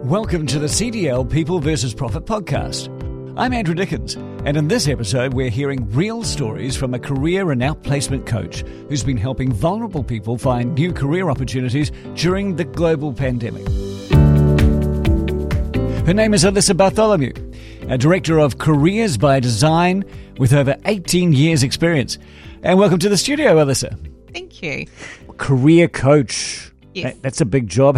Welcome to the CDL People vs. Profit podcast. I'm Andrew Dickens, and in this episode we're hearing real stories from a career and outplacement coach who's been helping vulnerable people find new career opportunities during the global pandemic. Her name is Alyssa Bartholomew, a director of Careers by Design with over 18 years experience. And welcome to the studio, Alyssa. Thank you. Career coach. Yes. That's a big job.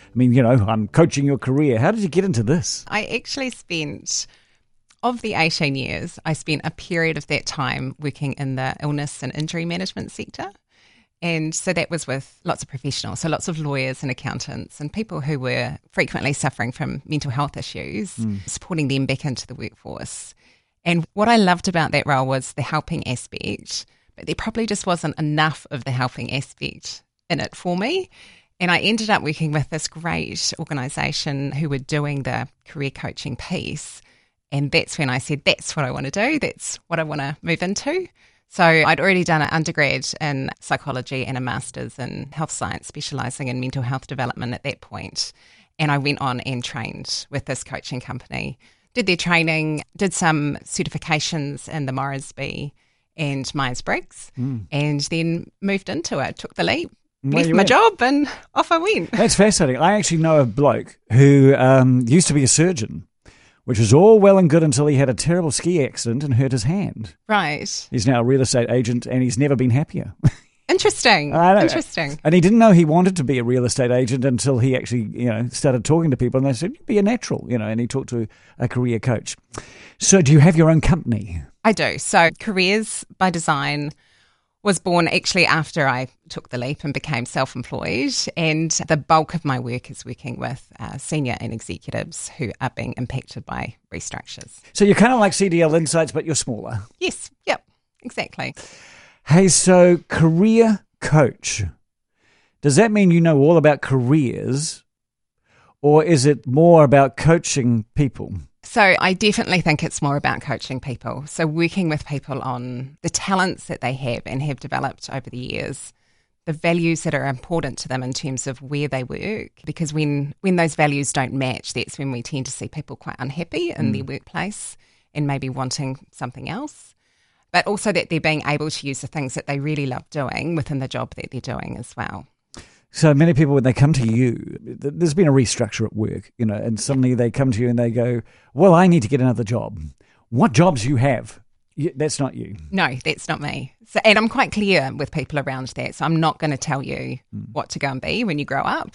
I'm coaching your career. How did you get into this? I actually spent, of the 18 years, I spent a period of that time working in the illness and injury management sector. And so that was with lots of professionals, so lots of lawyers and accountants and people who were frequently suffering from mental health issues, supporting them back into the workforce. And what I loved about that role was the helping aspect, but there probably just wasn't enough of the helping aspect in it for me. And I ended up working with this great organisation who were doing the career coaching piece. And that's when I said, that's what I want to do. That's what I want to move into. So I'd already done an undergrad in psychology and a master's in health science, specialising in mental health development at that point. And I went on and trained with this coaching company, did their training, did some certifications in the Moresby and Myers-Briggs, and then moved into it, took the leap. Left my job and off I went. That's fascinating. I actually know a bloke who used to be a surgeon, which was all well and good until he had a terrible ski accident and hurt his hand. Right. He's now a real estate agent and he's never been happier. Interesting. I know. Interesting. And he didn't know he wanted to be a real estate agent until he actually, started talking to people and they said, be a natural, and he talked to a career coach. So do you have your own company? I do. So Careers by Design was born actually after I took the leap and became self-employed, and the bulk of my work is working with senior and executives who are being impacted by restructures. So you're kind of like CDL Insights, but you're smaller. Yes, yep, exactly. Hey, so career coach, does that mean you know all about careers, or is it more about coaching people? So I definitely think it's more about coaching people. So working with people on the talents that they have and have developed over the years, the values that are important to them in terms of where they work. Because when those values don't match, that's when we tend to see people quite unhappy in their workplace and maybe wanting something else. But also that they're being able to use the things that they really love doing within the job that they're doing as well. So many people, when they come to you, there's been a restructure at work, and suddenly they come to you and they go, well, I need to get another job. What jobs you have? That's not you. No, that's not me. So, and I'm quite clear with people around that. So I'm not going to tell you what to go and be when you grow up.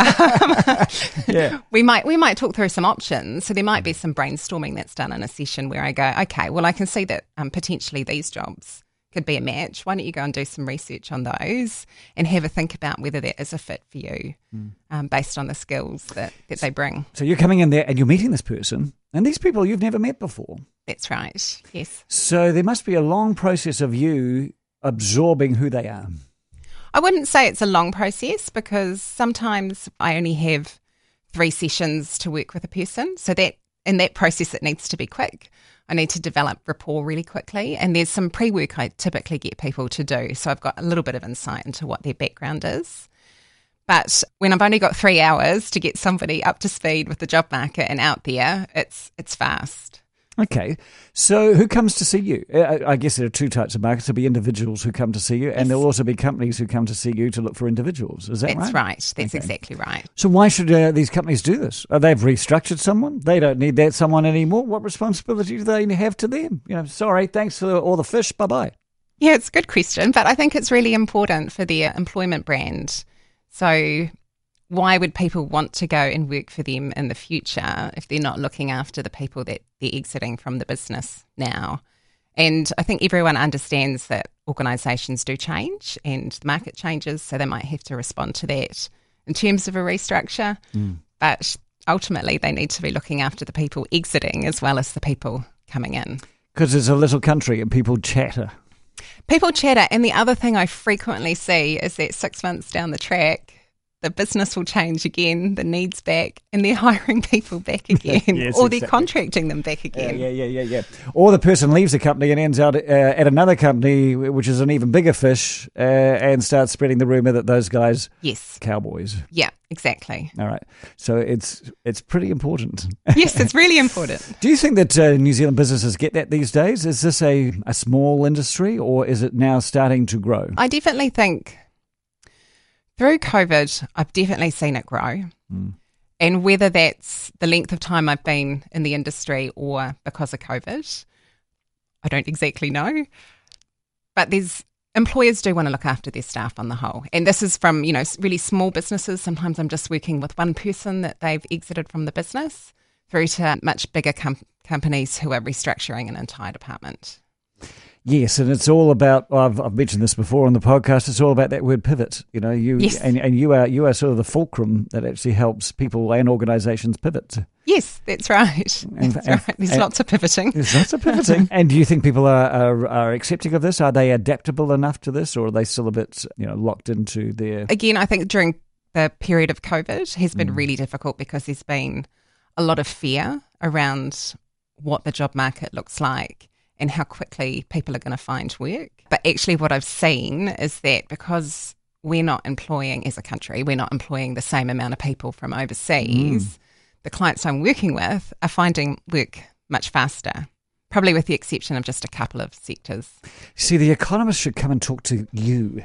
Yeah. We might talk through some options. So there might be some brainstorming that's done in a session where I go, okay, well, I can see that potentially these jobs could be a match. Why don't you go and do some research on those and have a think about whether that is a fit for you based on the skills that they bring. So you're coming in there and you're meeting this person and these people you've never met before. That's right, yes. So there must be a long process of you absorbing who they are. I wouldn't say it's a long process because sometimes I only have 3 sessions to work with a person. So that in that process it needs to be quick. I need to develop rapport really quickly, and there's some pre-work I typically get people to do, so I've got a little bit of insight into what their background is. But when I've only got 3 hours to get somebody up to speed with the job market and out there, it's fast. Okay, so who comes to see you? I guess there are 2 types of markets. There'll be individuals who come to see you, and there'll also be companies who come to see you to look for individuals. Is that right? That's right. That's exactly right. So why should these companies do this? They've restructured someone. They don't need that someone anymore. What responsibility do they have to them? Sorry, thanks for all the fish. Bye-bye. Yeah, it's a good question, but I think it's really important for their employment brand. So why would people want to go and work for them in the future if they're not looking after the people that they're exiting from the business now? And I think everyone understands that organisations do change and the market changes, so they might have to respond to that in terms of a restructure. But ultimately, they need to be looking after the people exiting as well as the people coming in. Because it's a little country and people chatter. People chatter. And the other thing I frequently see is that 6 months down the track, the business will change again, the needs back, and they're hiring people back again, Yes, or they're exactly. contracting them back again. Yeah. Or the person leaves the company and ends out at another company, which is an even bigger fish, and starts spreading the rumor that those guys Yes. cowboys. Yeah, exactly. All right. So it's pretty important. Yes, it's really important. Do you think that New Zealand businesses get that these days? Is this a small industry, or is it now starting to grow? I definitely think through COVID, I've definitely seen it grow. And whether that's the length of time I've been in the industry or because of COVID, I don't exactly know. But employers do want to look after their staff on the whole. And this is from, really small businesses. Sometimes I'm just working with one person that they've exited from the business, through to much bigger companies who are restructuring an entire department. Yes, and it's all about. I've mentioned this before on the podcast. It's all about that word pivot. Yes. and you are sort of the fulcrum that actually helps people and organisations pivot. Yes, that's right. There's lots of pivoting. There's lots of pivoting. And do you think people are accepting of this? Are they adaptable enough to this, or are they still a bit locked into their? Again, I think during the period of COVID has been really difficult because there's been a lot of fear around what the job market looks like and how quickly people are going to find work. But actually what I've seen is that because we're not employing, as a country, we're not employing the same amount of people from overseas, the clients I'm working with are finding work much faster, probably with the exception of just a couple of sectors. See, the Economist should come and talk to you.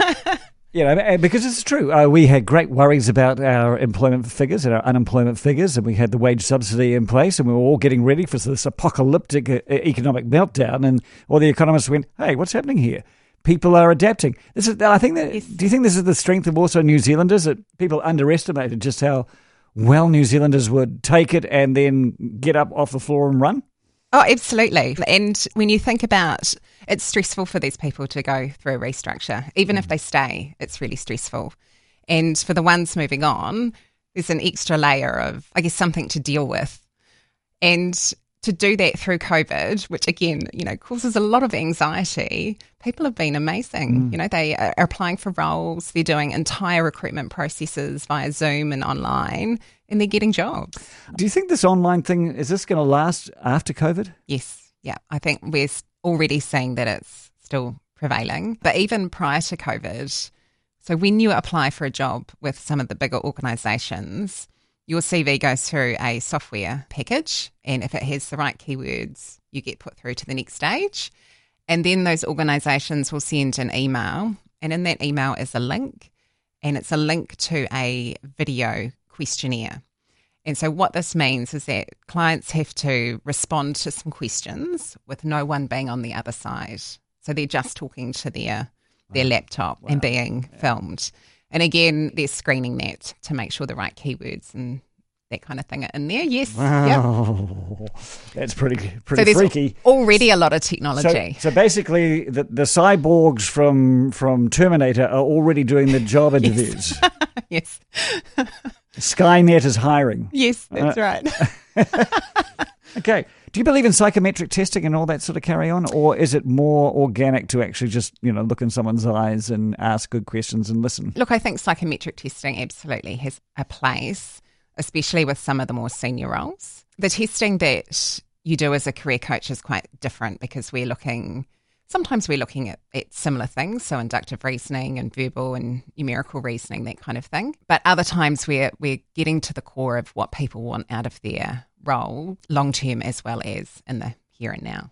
Because it's true. We had great worries about our employment figures and our unemployment figures, and we had the wage subsidy in place, and we were all getting ready for this apocalyptic economic meltdown. And all the economists went, "Hey, what's happening here? People are adapting." Do you think this is the strength of also New Zealanders, that people underestimated just how well New Zealanders would take it and then get up off the floor and run? Oh, absolutely. And when you think about, it's stressful for these people to go through a restructure. Even if they stay, it's really stressful. And for the ones moving on, there's an extra layer of, I guess, something to deal with. And to do that through COVID, which again, causes a lot of anxiety, people have been amazing. They are applying for roles, they're doing entire recruitment processes via Zoom and online, and they're getting jobs. Do you think this online thing, is this going to last after COVID? Yes. Yeah. I think we're already seeing that it's still prevailing. But even prior to COVID, so when you apply for a job with some of the bigger organisations, your CV goes through a software package, and if it has the right keywords, you get put through to the next stage. And then those organisations will send an email, and in that email is a link, and it's a link to a video questionnaire. And so what this means is that clients have to respond to some questions with no one being on the other side. So they're just talking to their laptop and being filmed. And again, they're screening that to make sure the right keywords and that kind of thing are in there. Yes. Wow. Yep. That's pretty so there's freaky. Already a lot of technology. So basically, the cyborgs from Terminator are already doing the job interviews. Yes. Skynet is hiring. Yes, that's right. Okay. Do you believe in psychometric testing and all that sort of carry on, or is it more organic to actually just, look in someone's eyes and ask good questions and listen? Look, I think psychometric testing absolutely has a place, especially with some of the more senior roles. The testing that you do as a career coach is quite different because sometimes we're looking at similar things, so inductive reasoning and verbal and numerical reasoning, that kind of thing. But other times we're getting to the core of what people want out of their role, long-term as well as in the here and now.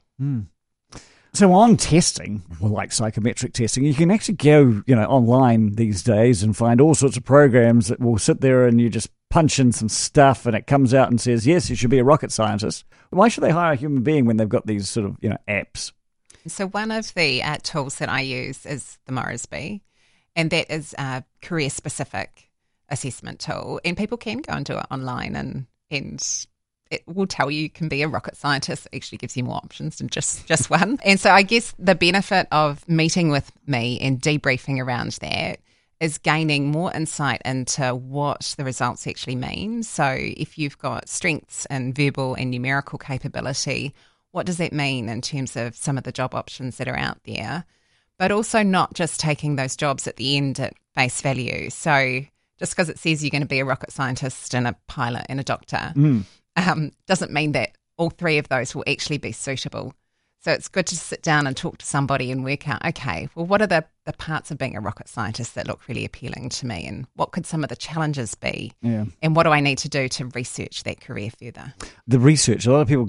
So on testing, like psychometric testing, you can actually go, online these days and find all sorts of programs that will sit there and you just punch in some stuff and it comes out and says, yes, you should be a rocket scientist. Why should they hire a human being when they've got these sort of, apps? So one of the tools that I use is the Moresby, and that is a career-specific assessment tool. And people can go and do it online, and it will tell you can be a rocket scientist. It actually gives you more options than just one. And so I guess the benefit of meeting with me and debriefing around that is gaining more insight into what the results actually mean. So if you've got strengths in verbal and numerical capability, what does that mean in terms of some of the job options that are out there? But also not just taking those jobs at the end at face value. So just because it says you're going to be a rocket scientist and a pilot and a doctor, doesn't mean that all three of those will actually be suitable. So it's good to sit down and talk to somebody and work out, okay, well, what are the parts of being a rocket scientist that look really appealing to me, and what could some of the challenges be? Yeah. And what do I need to do to research that career further? The research, a lot of people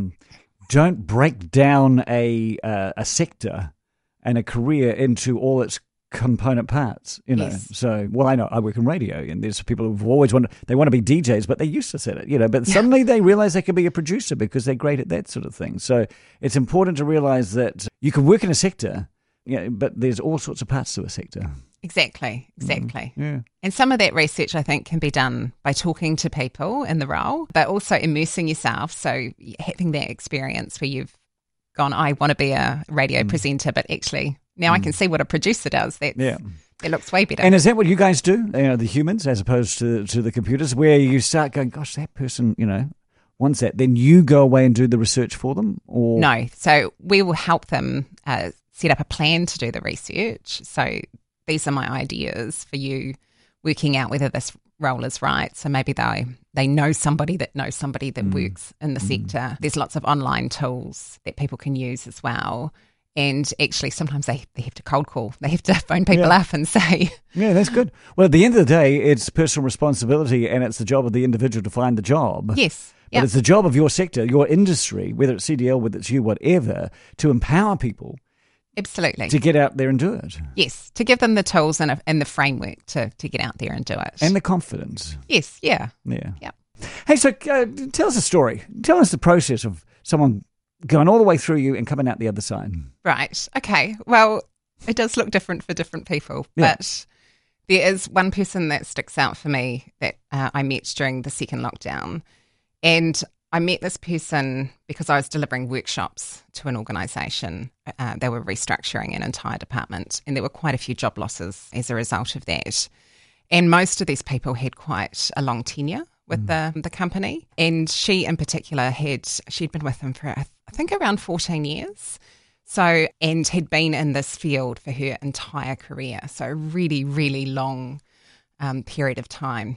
don't break down a sector and a career into all its component parts, Yes. So, well, I know I work in radio, and there's people who've always want to be DJs, but they're useless at it, but suddenly they realize they can be a producer because they're great at that sort of thing. So it's important to realize that you can work in a sector, but there's all sorts of parts to a sector. Exactly. Yeah. And some of that research, I think, can be done by talking to people in the role, but also immersing yourself. So having that experience where you've gone, I want to be a radio presenter, but actually now I can see what a producer does. It looks way better. And is that what you guys do, the humans, as opposed to the computers, where you start going, gosh, that person, wants that. Then you go away and do the research for them? Or No. So we will help them set up a plan to do the research. So these are my ideas for you working out whether this role is right. So maybe they know somebody that knows somebody that works in the sector. There's lots of online tools that people can use as well. And actually, sometimes they have to cold call. They have to phone people up and say... Yeah, that's good. Well, at the end of the day, it's personal responsibility, and it's the job of the individual to find the job. Yes. But it's the job of your sector, your industry, whether it's CDL, whether it's you, whatever, to empower people. Absolutely. To get out there and do it. Yes, to give them the tools and the framework to get out there and do it. And the confidence. Yes, yeah. Yeah. Hey, so tell us a story. Tell us the process of someone going all the way through you and coming out the other side. Right. Okay. Well, it does look different for different people, but there is one person that sticks out for me that I met during the second lockdown. And I met this person because I was delivering workshops to an organisation. They were restructuring an entire department, and there were quite a few job losses as a result of that. And most of these people had quite a long tenure with the company. And she in particular she'd been with them for, I think, around 14 years. So, and had been in this field for her entire career. So a really, really long period of time.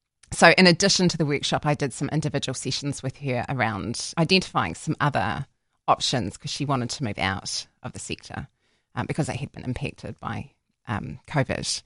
So in addition to the workshop, I did some individual sessions with her around identifying some other options because she wanted to move out of the sector because they had been impacted by COVID.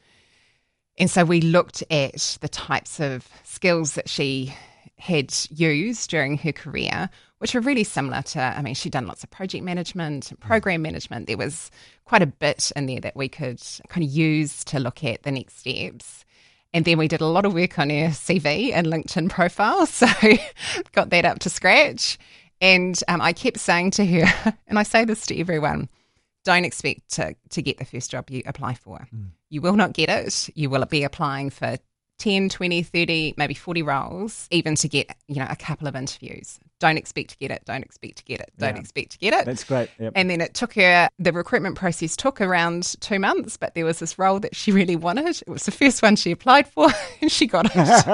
And so we looked at the types of skills that she had used during her career, which were really similar to, she'd done lots of project management and program management. There was quite a bit in there that we could kind of use to look at the next steps. And then we did a lot of work on her CV and LinkedIn profile, so got that up to scratch. And I kept saying to her, and I say this to everyone, don't expect to get the first job you apply for. You will not get it. You will be applying for 10, 20, 30, maybe 40 roles, even to get, a couple of interviews. Don't expect to get it. Don't expect to get it. Don't expect to get it. That's great. Yep. And then it took her, the recruitment process took around 2 months, but there was this role that she really wanted. It was the first one she applied for, and she got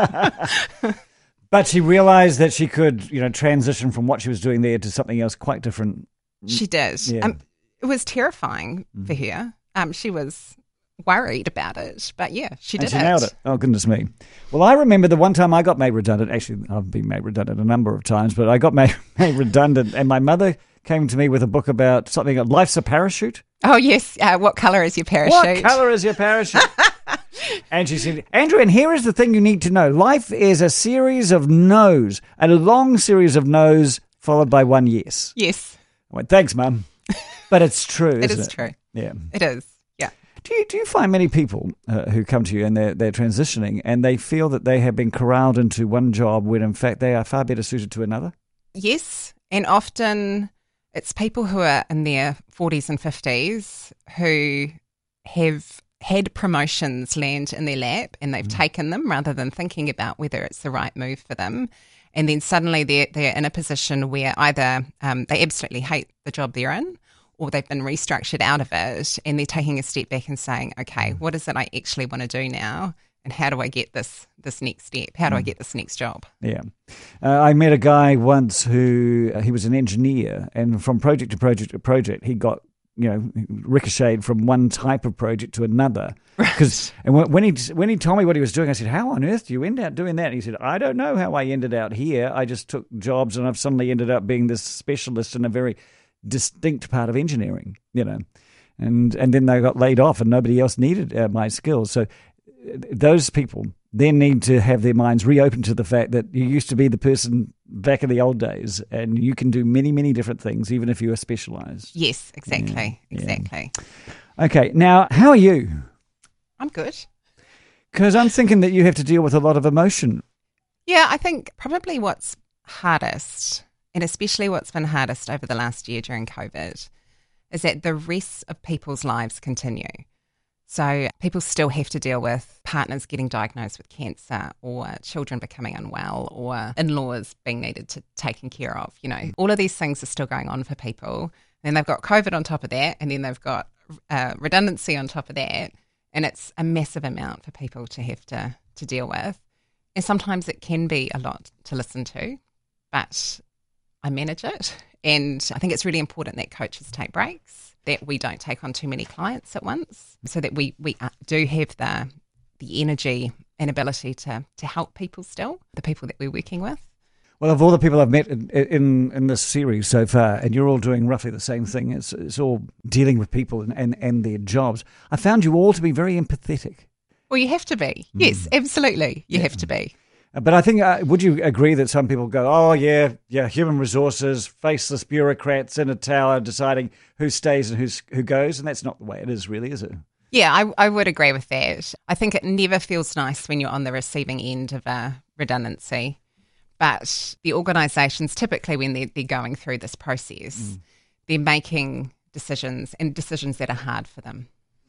it. But she realised that she could, transition from what she was doing there to something else quite different. She did. Yeah. It was terrifying for her. She was worried about it, but she did it. And she nailed it. Oh, goodness me. Well, I remember the one time I got made redundant. Actually, I've been made redundant a number of times, but I got made redundant, and my mother came to me with a book about something, Life's a Parachute. Oh, yes. What colour is your parachute? What colour is your parachute? And she said, Andrew, and here is the thing you need to know. Life is a series of no's, a long series of no's followed by one yes. Yes. I went, thanks, Mum. But it's true, isn't it? It is true. Yeah. It is. Yeah. Do you find many people who come to you and they're transitioning and they feel that they have been corralled into one job when in fact they are far better suited to another? Yes, and often it's people who are in their 40s and 50s who have had promotions land in their lap and they've taken them rather than thinking about whether it's the right move for them. And then suddenly they're in a position where either they absolutely hate the job they're in, or they've been restructured out of it and they're taking a step back and saying, okay, what is it I actually want to do now? And how do I get this next step? How do I get this next job? Yeah. I met a guy once who, he was an engineer, and from project to project to project, he got ricocheted from one type of project to another. And when he told me what he was doing, I said, how on earth do you end up doing that? And he said, I don't know how I ended out here. I just took jobs and I've suddenly ended up being this specialist in a very distinct part of engineering, and then they got laid off and nobody else needed my skills. So those people then need to have their minds reopened to the fact that you used to be the person back in the old days and you can do many, many different things, even if you are specialised. Yes, exactly. Yeah. Exactly. Okay, now, how are you? I'm good. Because I'm thinking that you have to deal with a lot of emotion. Yeah, I think probably what's hardest, and especially what's been hardest over the last year during COVID, is that the rest of people's lives continue. So people still have to deal with partners getting diagnosed with cancer or children becoming unwell or in-laws being needed to taken care of. All of these things are still going on for people. And they've got COVID on top of that, and then they've got redundancy on top of that. And it's a massive amount for people to have to deal with. And sometimes it can be a lot to listen to, but I manage it. And I think it's really important that coaches take breaks, that we don't take on too many clients at once, so that we do have the energy and ability to help people still, the people that we're working with. Well, of all the people I've met in this series so far, and you're all doing roughly the same thing, it's all dealing with people and their jobs, I found you all to be very empathetic. Well, you have to be. Yes, absolutely. You have to be. But I think, would you agree that some people go, oh, yeah, human resources, faceless bureaucrats in a tower deciding who stays and who goes, and that's not the way it is really, is it? Yeah, I would agree with that. I think it never feels nice when you're on the receiving end of a redundancy. But the organisations, typically when they're going through this process, they're making decisions that are hard for them.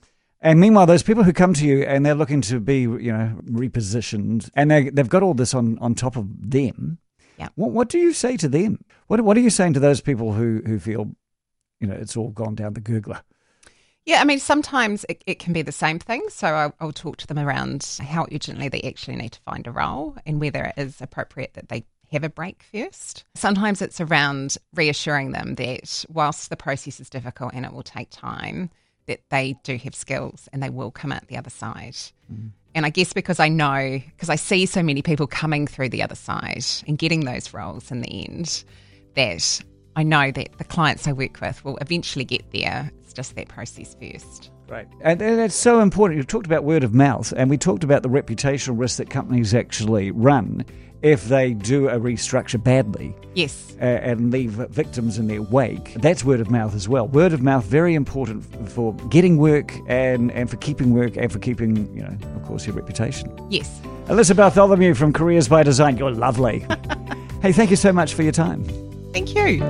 And meanwhile, those people who come to you and they're looking to be, repositioned, and they've got all this on top of them. Yeah. What do you say to them? What are you saying to those people who feel, it's all gone down the gurgler? Yeah, I mean, sometimes it can be the same thing. So I'll talk to them around how urgently they actually need to find a role and whether it is appropriate that they have a break first. Sometimes it's around reassuring them that whilst the process is difficult and it will take time, that they do have skills and they will come out the other side. And I guess because I see so many people coming through the other side and getting those roles in the end, that I know that the clients I work with will eventually get there. It's just that process first. Right. And that's so important. You talked about word of mouth, and we talked about the reputational risk that companies actually run if they do a restructure badly. Yes. And leave victims in their wake. That's word of mouth as well. Word of mouth, very important for getting work and for keeping work and for keeping, of course, your reputation. Yes. Alyssa Bartholomew from Careers by Design. You're lovely. Hey, thank you so much for your time. Thank you.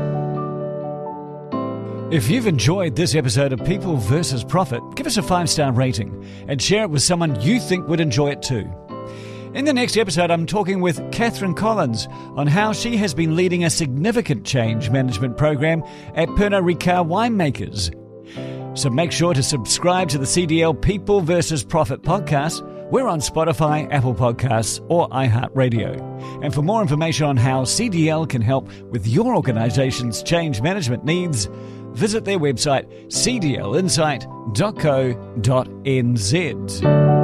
If you've enjoyed this episode of People vs. Profit, give us a 5-star rating and share it with someone you think would enjoy it too. In the next episode, I'm talking with Catherine Collins on how she has been leading a significant change management program at Pernod Ricard Winemakers. So make sure to subscribe to the CDL People vs. Profit podcast. We're on Spotify, Apple Podcasts, or iHeartRadio. And for more information on how CDL can help with your organization's change management needs, visit their website cdlinsight.co.nz.